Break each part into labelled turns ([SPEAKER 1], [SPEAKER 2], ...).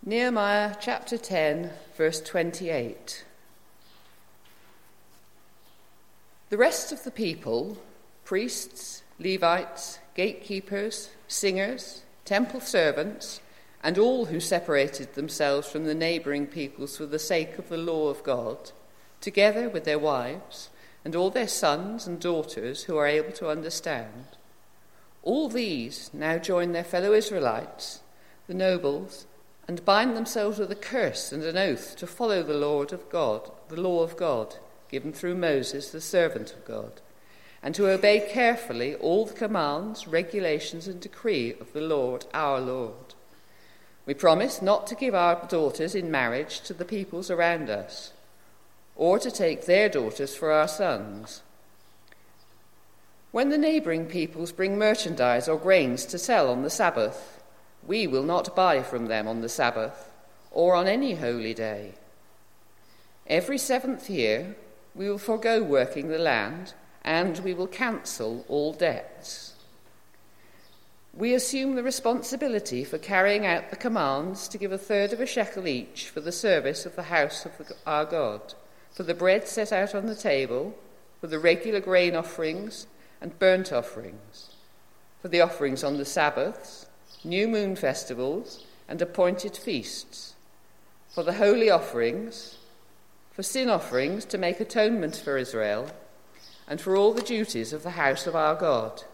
[SPEAKER 1] Nehemiah chapter 10, verse 28. The rest of the people, priests, Levites, gatekeepers, singers, temple servants, and all who separated themselves from the neighbouring peoples for the sake of the law of God, together with their wives and all their sons and daughters who are able to understand, all these now join their fellow Israelites, the nobles, and bind themselves with a curse and an oath to follow the law of God, given through Moses, the servant of God, and to obey carefully all the commands, regulations, and decree of the Lord, our Lord. We promise not to give our daughters in marriage to the peoples around us, or to take their daughters for our sons. When the neighbouring peoples bring merchandise or grains to sell on the Sabbath, we will not buy from them on the Sabbath or on any holy day. Every 7th year we will forego working the land, and we will cancel all debts. We assume the responsibility for carrying out the commands to give 1/3 of a shekel each for the service of the house of our God, for the bread set out on the table, for the regular grain offerings and burnt offerings, for the offerings on the Sabbaths, new moon festivals, and appointed feasts, for the holy offerings, for sin offerings to make atonement for Israel, and for all the duties of the house of our God.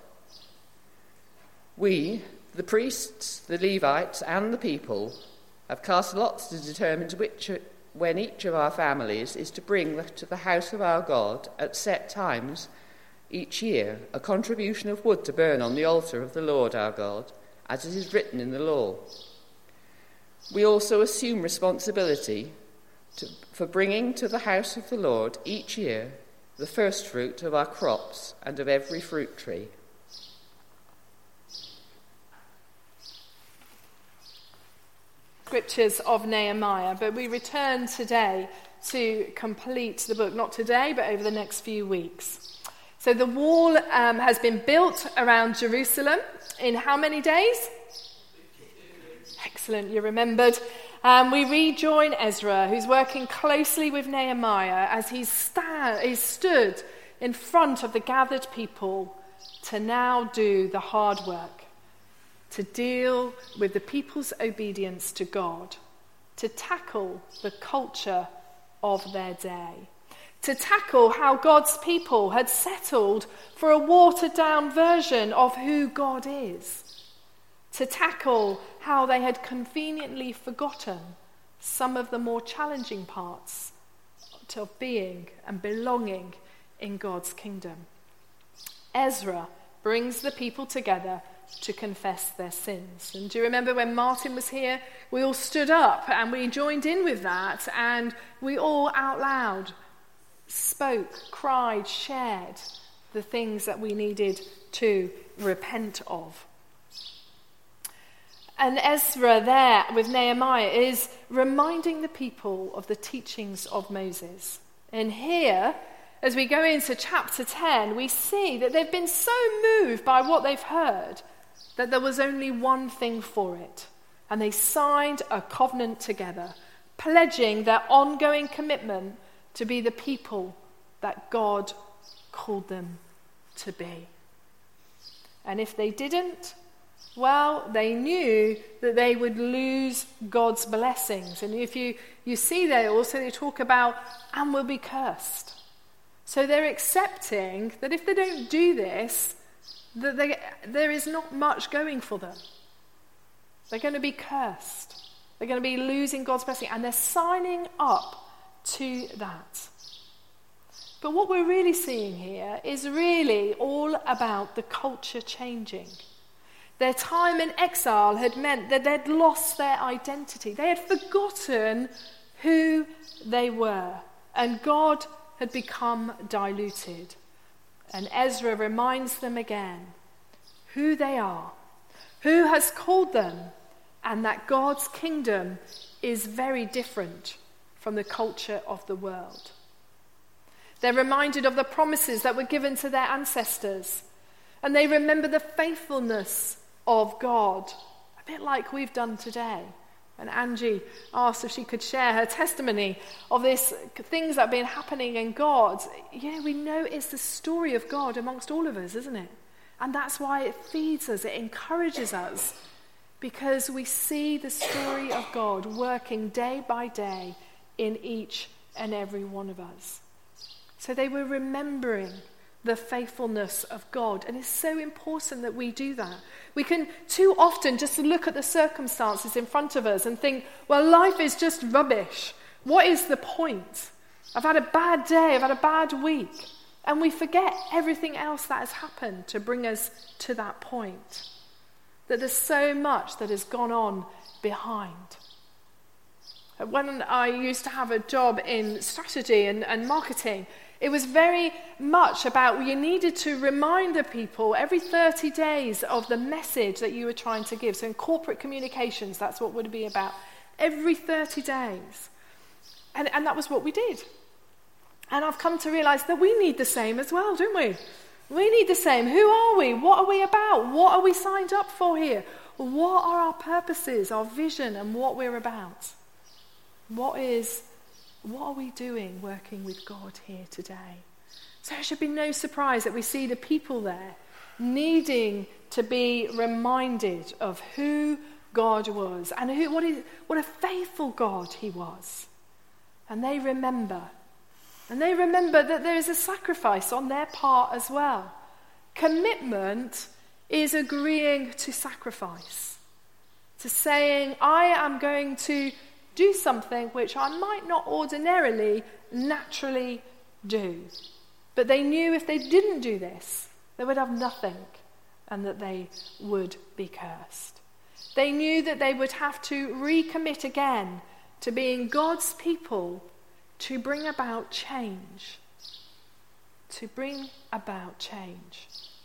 [SPEAKER 1] We, the priests, the Levites, and the people, have cast lots to determine when each of our families is to bring to the house of our God at set times each year a contribution of wood to burn on the altar of the Lord our God, as it is written in the law. We also assume responsibility for bringing to the house of the Lord each year the first fruit of our crops and of every fruit tree.
[SPEAKER 2] Scriptures of Nehemiah, but we return today to complete the book, not today, but over the next few weeks. So the wall has been built around Jerusalem in how many days? Excellent, you remembered. We rejoin Ezra, who's working closely with Nehemiah as he stood in front of the gathered people to now do the hard work, to deal with the people's obedience to God, to tackle the culture of their day, to tackle how God's people had settled for a watered-down version of who God is, to tackle how they had conveniently forgotten some of the more challenging parts of being and belonging in God's kingdom. Ezra brings the people together to confess their sins. And do you remember when Martin was here? We all stood up and we joined in with that, and we all out loud spoke, cried, shared the things that we needed to repent of. And Ezra there with Nehemiah is reminding the people of the teachings of Moses. And here, as we go into chapter 10, we see that they've been so moved by what they've heard that there was only one thing for it. And they signed a covenant together, pledging their ongoing commitment to be the people that God called them to be. And if they didn't, well, they knew that they would lose God's blessings. And if you see there also, they talk about, and will be cursed. So they're accepting that if they don't do this, that there is not much going for them. They're going to be cursed. They're going to be losing God's blessing. And they're signing up to that. But what we're really seeing here is really all about the culture changing. Their time in exile had meant that they'd lost their identity. They had forgotten who they were. And God had become diluted. And Ezra reminds them again who they are, who has called them, and that God's kingdom is very different from the culture of the world. They're reminded of the promises that were given to their ancestors, and they remember the faithfulness of God, a bit like we've done today. And Angie asked if she could share her testimony of these things that have been happening in God. We know it's the story of God amongst all of us, isn't it? And that's why it feeds us, it encourages us, because we see the story of God working day by day in each and every one of us. So they were remembering the faithfulness of God. And it's so important that we do that. We can too often just look at the circumstances in front of us and think, well, life is just rubbish. What is the point? I've had a bad day, I've had a bad week. And we forget everything else that has happened to bring us to that point. That there's so much that has gone on behind. When I used to have a job in strategy and marketing, it was very much about you needed to remind the people every 30 days of the message that you were trying to give. So in corporate communications, that's what it would be about. Every 30 days. And that was what we did. And I've come to realize that we need the same as well, don't we? We need the same. Who are we? What are we about? What are we signed up for here? What are our purposes, our vision, and what we're about? What are we doing working with God here today? So it should be no surprise that we see the people there needing to be reminded of who God was and what a faithful God he was. And they remember. And they remember that there is a sacrifice on their part as well. Commitment is agreeing to sacrifice. To saying, I am going to do something which I might not ordinarily, naturally do. But they knew if they didn't do this, they would have nothing and that they would be cursed. They knew that they would have to recommit again to being God's people to bring about change. To bring about change.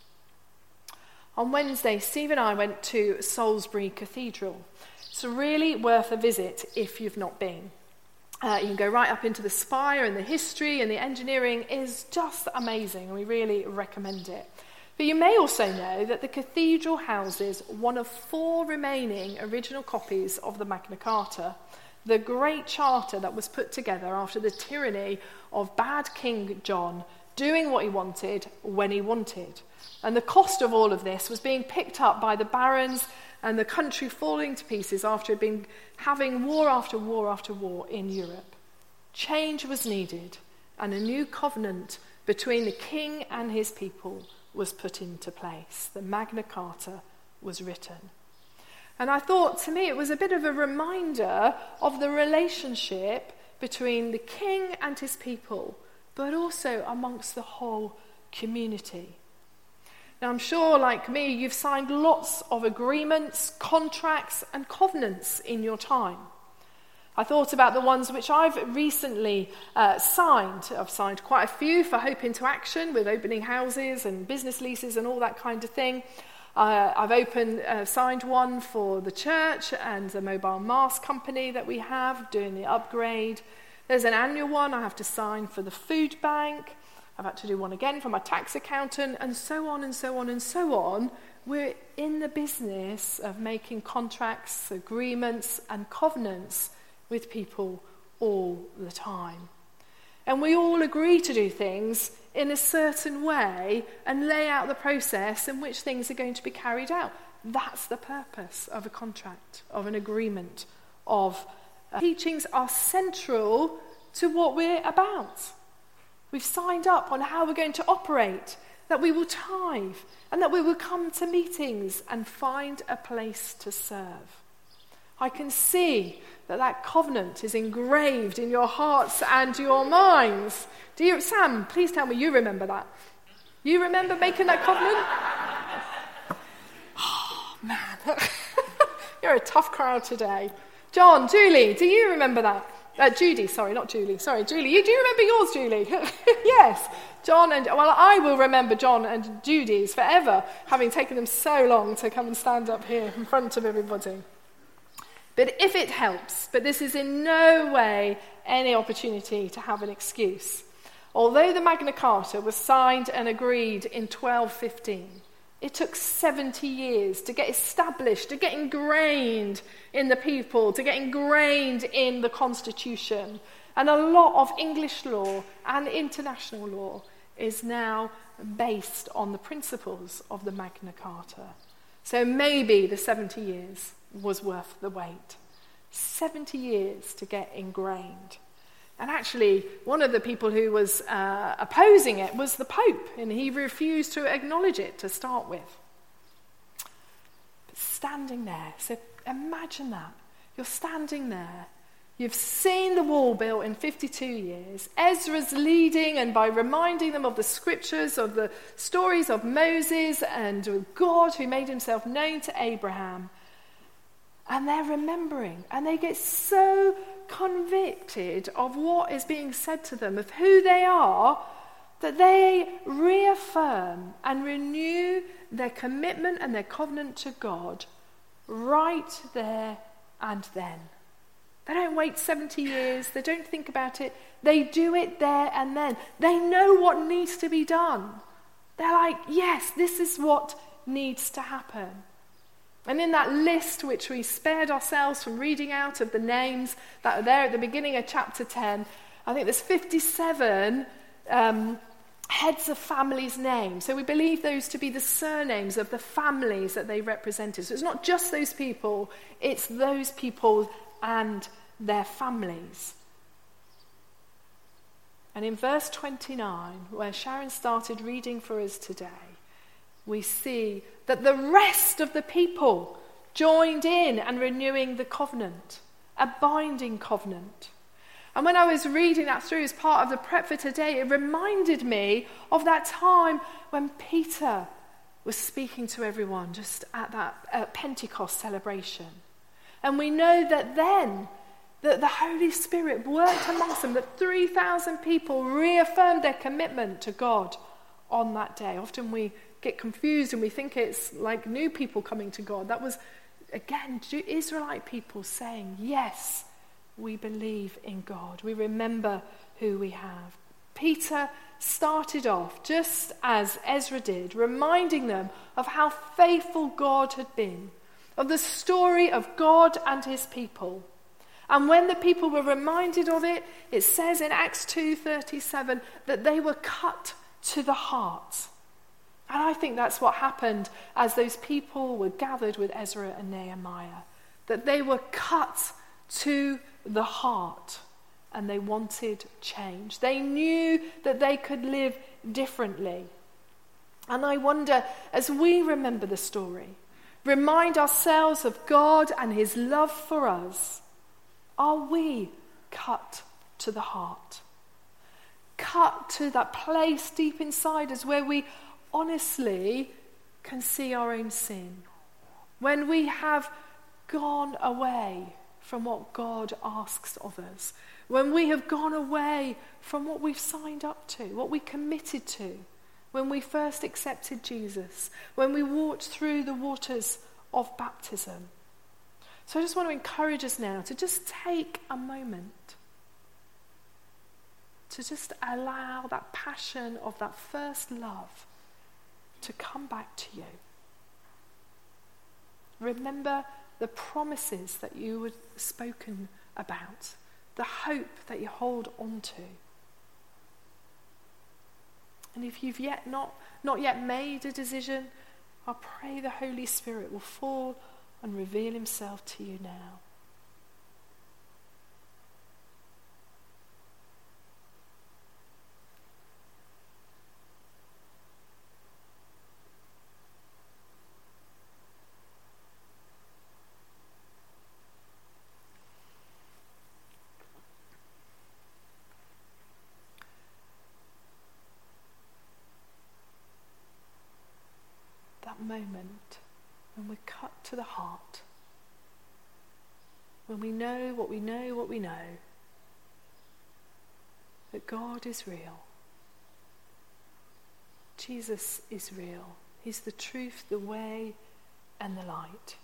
[SPEAKER 2] On Wednesday, Steve and I went to Salisbury Cathedral. It's really worth a visit if you've not been. You can go right up into the spire, and the history and the engineering is just amazing, and we really recommend it. But you may also know that the cathedral houses one of 4 remaining original copies of the Magna Carta, the great charter that was put together after the tyranny of bad King John doing what he wanted when he wanted. And the cost of all of this was being picked up by the barons and the country falling to pieces after it had been having war after war after war in Europe. Change was needed, and a new covenant between the king and his people was put into place. The Magna Carta was written. And I thought, to me, it was a bit of a reminder of the relationship between the king and his people, but also amongst the whole community. Now, I'm sure, like me, you've signed lots of agreements, contracts, and covenants in your time. I thought about the ones which I've recently signed. I've signed quite a few for Hope into Action with opening houses and business leases and all that kind of thing. I've signed one for the church and the mobile mast company that we have doing the upgrade. There's an annual one I have to sign for the food bank. I've had to do one again for my tax accountant, and so on and so on and so on. We're in the business of making contracts, agreements, and covenants with people all the time. And we all agree to do things in a certain way and lay out the process in which things are going to be carried out. That's the purpose of a contract, of an agreement, of teachings are central to what we're about. We've signed up on how we're going to operate, that we will tithe, and that we will come to meetings and find a place to serve. I can see that covenant is engraved in your hearts and your minds. Do you, Sam, please tell me you remember that. You remember making that covenant? Oh, man. You're a tough crowd today. John, Julie, do you remember that? Judy, sorry, not Julie. Sorry, Julie. Do you remember yours, Julie? Yes. John and, well, I will remember John and Judy's forever, having taken them so long to come and stand up here in front of everybody. But if it helps, but this is in no way any opportunity to have an excuse. Although the Magna Carta was signed and agreed in 1215, It took 70 years to get established, to get ingrained in the people, to get ingrained in the Constitution. And a lot of English law and international law is now based on the principles of the Magna Carta. So maybe the 70 years was worth the wait. 70 years to get ingrained. And actually, one of the people who was opposing it was the Pope, and he refused to acknowledge it to start with. But standing there, so imagine that. You're standing there. You've seen the wall built in 52 years. Ezra's leading, and by reminding them of the scriptures, of the stories of Moses and of God who made himself known to Abraham. And they're remembering, and they get so convicted of what is being said to them, of who they are, that they reaffirm and renew their commitment and their covenant to God right there and then. They don't wait 70 years. They don't think about it. They do it there and then. They know what needs to be done. They're like, yes, this is what needs to happen. And in that list, which we spared ourselves from reading out of the names that are there at the beginning of chapter 10, I think there's 57 heads of families' names. So we believe those to be the surnames of the families that they represented. So it's not just those people, it's those people and their families. And in verse 29, where Sharon started reading for us today, we see that the rest of the people joined in and renewing the covenant, a binding covenant. And when I was reading that through as part of the prep for today, it reminded me of that time when Peter was speaking to everyone just at that Pentecost celebration. And we know that then that the Holy Spirit worked amongst them, that 3,000 people reaffirmed their commitment to God on that day. Often we get confused and we think it's like new people coming to God. That was, again, Israelite people saying, yes, we believe in God. We remember who we have. Peter started off, just as Ezra did, reminding them of how faithful God had been, of the story of God and his people. And when the people were reminded of it, it says in Acts 2:37 that they were cut to the heart. And I think that's what happened as those people were gathered with Ezra and Nehemiah, that they were cut to the heart and they wanted change. They knew that they could live differently. And I wonder, as we remember the story, remind ourselves of God and his love for us, are we cut to the heart? Cut to that place deep inside us where we honestly can see our own sin. When we have gone away from what God asks of us. When we have gone away from what we've signed up to, what we committed to. When we first accepted Jesus. When we walked through the waters of baptism. So I just want to encourage us now to just take a moment to just allow that passion of that first love to come back to you. Remember the promises that you were spoken about, the hope that you hold on to. And if you've not yet made a decision, I pray the Holy Spirit will fall and reveal himself to you now. Moment when we're cut to the heart, when we know what we know, that God is real. Jesus is real. He's the truth, the way, and the light.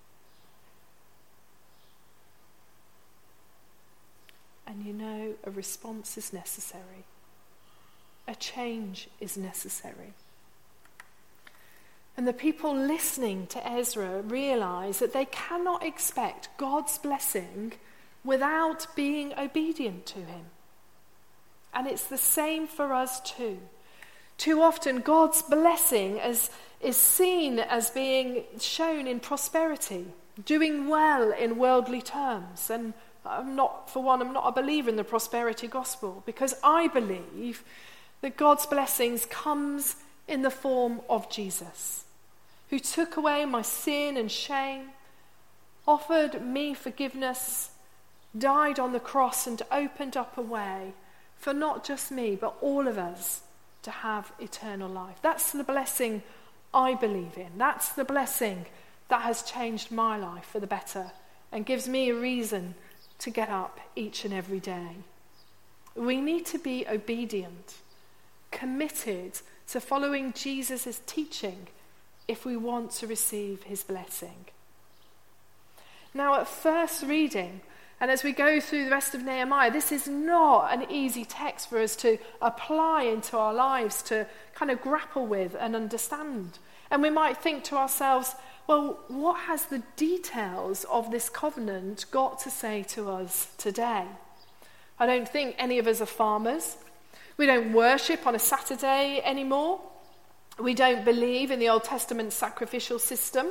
[SPEAKER 2] And you know a response is necessary. A change is necessary. And the people listening to Ezra realize that they cannot expect God's blessing without being obedient to him. And it's the same for us too. Too often God's blessing is seen as being shown in prosperity, doing well in worldly terms. And I'm not a believer in the prosperity gospel, because I believe that God's blessings comes in the form of Jesus, who took away my sin and shame, offered me forgiveness, died on the cross and opened up a way for not just me, but all of us to have eternal life. That's the blessing I believe in. That's the blessing that has changed my life for the better and gives me a reason to get up each and every day. We need to be obedient, committed to following Jesus' teaching if we want to receive his blessing. Now, at first reading, and as we go through the rest of Nehemiah, this is not an easy text for us to apply into our lives, to kind of grapple with and understand. And we might think to ourselves, well, what has the details of this covenant got to say to us today? I don't think any of us are farmers. We don't worship on a Saturday anymore. We don't believe in the Old Testament sacrificial system.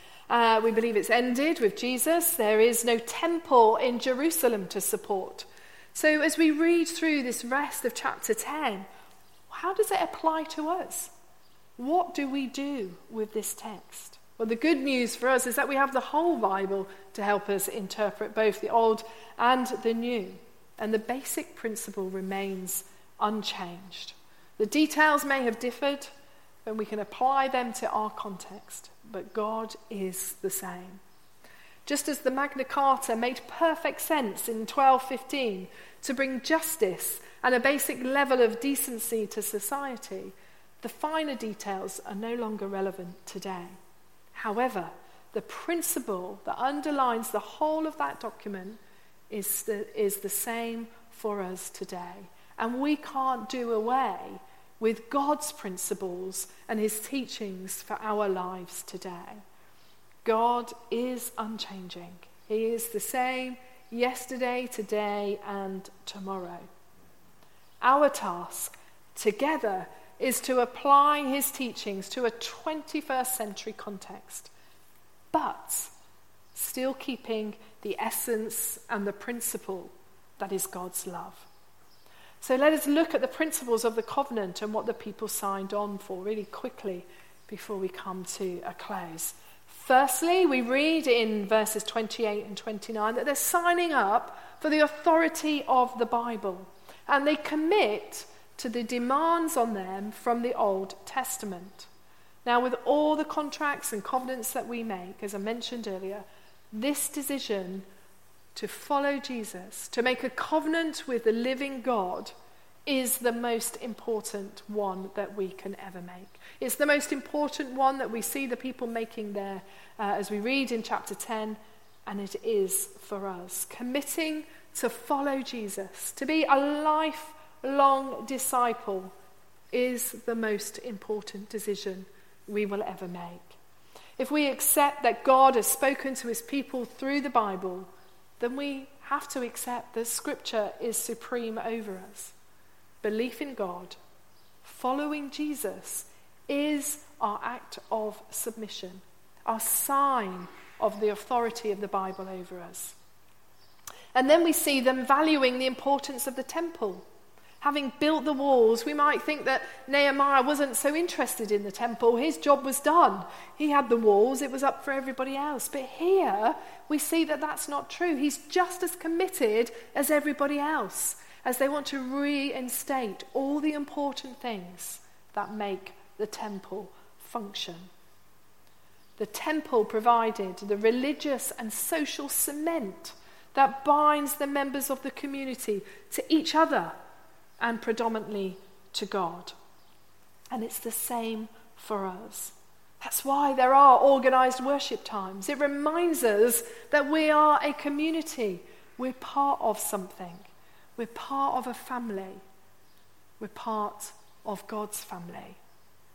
[SPEAKER 2] We believe it's ended with Jesus. There is no temple in Jerusalem to support. So as we read through this rest of chapter 10, how does it apply to us? What do we do with this text? Well, the good news for us is that we have the whole Bible to help us interpret both the Old and the New. And the basic principle remains unchanged. The details may have differed, but we can apply them to our context. But God is the same. Just as the Magna Carta made perfect sense in 1215 to bring justice and a basic level of decency to society, the finer details are no longer relevant today. However, the principle that underlines the whole of that document is the same for us today. And we can't do away with God's principles and his teachings for our lives today. God is unchanging. He is the same yesterday, today, and tomorrow. Our task together is to apply his teachings to a 21st century context, but still keeping the essence and the principle that is God's love. So let us look at the principles of the covenant and what the people signed on for really quickly before we come to a close. Firstly, we read in verses 28 and 29 that they're signing up for the authority of the Bible, and they commit to the demands on them from the Old Testament. Now, with all the contracts and covenants that we make, as I mentioned earlier, this decision to follow Jesus, to make a covenant with the living God, is the most important one that we can ever make. It's the most important one that we see the people making there as we read in chapter 10, and it is for us. Committing to follow Jesus, to be a lifelong disciple, is the most important decision we will ever make. If we accept that God has spoken to his people through the Bible, then we have to accept that Scripture is supreme over us. Belief in God, following Jesus, is our act of submission, our sign of the authority of the Bible over us. And then we see them valuing the importance of the temple. Having built the walls, we might think that Nehemiah wasn't so interested in the temple. His job was done. He had the walls. It was up for everybody else. But here we see that that's not true. He's just as committed as everybody else, as they want to reinstate all the important things that make the temple function. The temple provided the religious and social cement that binds the members of the community to each other and predominantly to God. And it's the same for us. That's why there are organised worship times. It reminds us that we are a community. We're part of something. We're part of a family. We're part of God's family.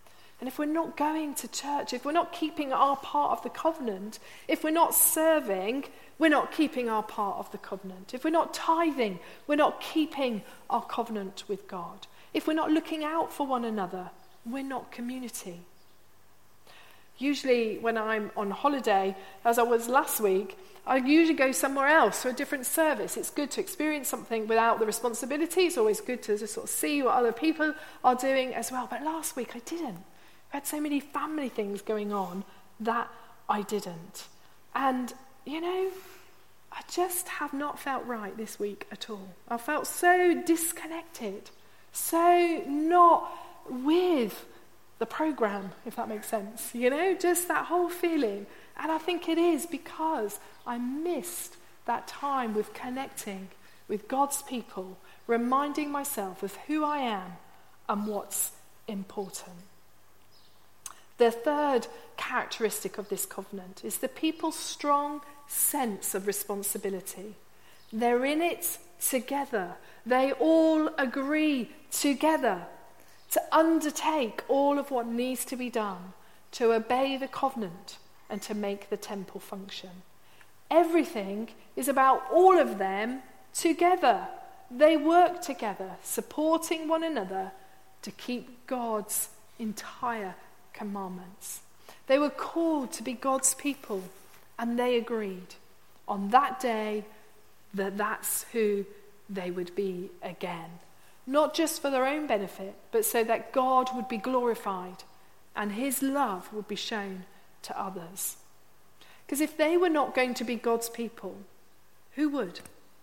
[SPEAKER 2] And if we're not going to church, if we're not keeping our part of the covenant, if we're not serving, we're not keeping our part of the covenant. If we're not tithing, we're not keeping our covenant with God. If we're not looking out for one another, we're not community. Usually when I'm on holiday, as I was last week, I usually go somewhere else for a different service. It's good to experience something without the responsibility. It's always good to just sort of see what other people are doing as well. But last week I didn't. I had so many family things going on that I didn't. And, I just have not felt right this week at all. I felt so disconnected, so not with the program, if that makes sense. Just that whole feeling. And I think it is because I missed that time with connecting with God's people, reminding myself of who I am and what's important. The third characteristic of this covenant is the people's strong sense of responsibility. They're in it together. They all agree together to undertake all of what needs to be done to obey the covenant and to make the temple function. Everything is about all of them together. They work together, supporting one another to keep God's entire commandments. They were called to be God's people, and they agreed on that day that that's who they would be again. Not just for their own benefit, but so that God would be glorified and his love would be shown to others. Because if they were not going to be God's people, who would?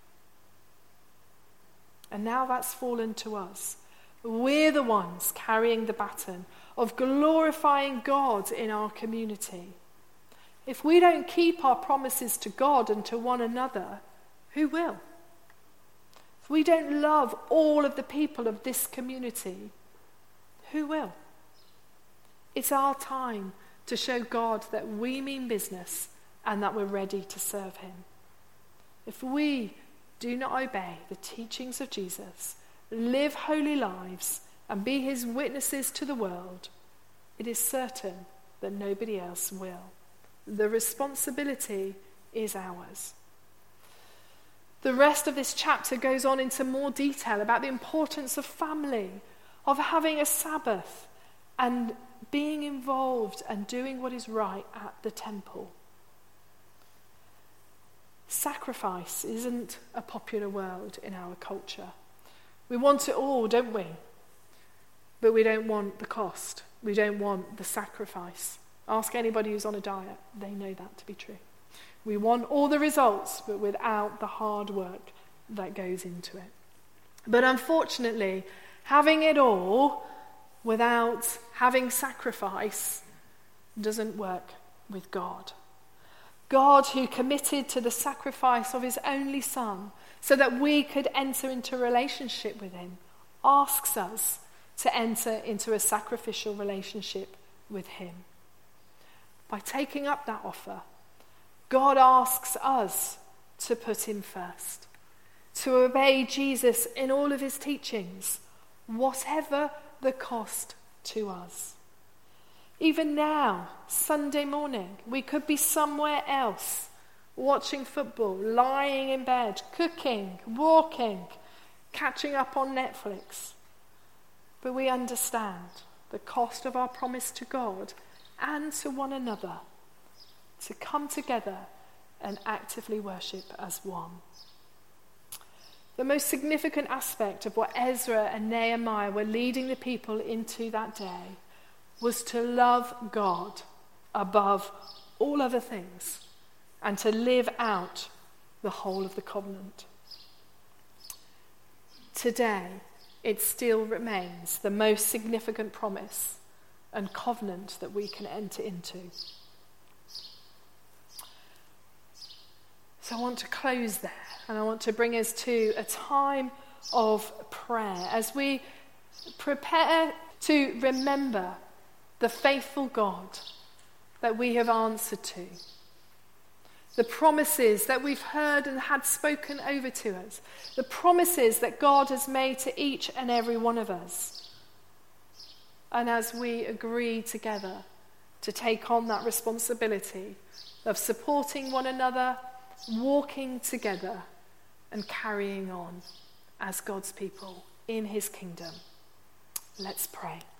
[SPEAKER 2] And now that's fallen to us. We're the ones carrying the baton of glorifying God in our community. If we don't keep our promises to God and to one another, who will? If we don't love all of the people of this community, who will? It's our time to show God that we mean business and that we're ready to serve him. If we do not obey the teachings of Jesus, live holy lives, and be his witnesses to the world, it is certain that nobody else will. The responsibility is ours. The rest of this chapter goes on into more detail about the importance of family, of having a Sabbath, and being involved and doing what is right at the temple. Sacrifice isn't a popular word in our culture. We want it all, don't we? But we don't want the cost. We don't want the sacrifice. Ask anybody who's on a diet. They know that to be true. We want all the results, but without the hard work that goes into it. But unfortunately, having it all without having sacrifice doesn't work with God. God, who committed to the sacrifice of his only Son so that we could enter into a relationship with him, asks us to enter into a sacrificial relationship with him. By taking up that offer, God asks us to put him first, to obey Jesus in all of his teachings, whatever the cost to us. Even now, Sunday morning, we could be somewhere else, watching football, lying in bed, cooking, walking, catching up on Netflix. But we understand the cost of our promise to God and to one another to come together and actively worship as one. The most significant aspect of what Ezra and Nehemiah were leading the people into that day was to love God above all other things and to live out the whole of the covenant. Today, it still remains the most significant promise and covenant that we can enter into. So I want to close there, and I want to bring us to a time of prayer as we prepare to remember the faithful God that we have answered to, the promises that we've heard and had spoken over to us, the promises that God has made to each and every one of us. and as we agree together to take on that responsibility of supporting one another, walking together, and carrying on as God's people in his kingdom. Let's pray.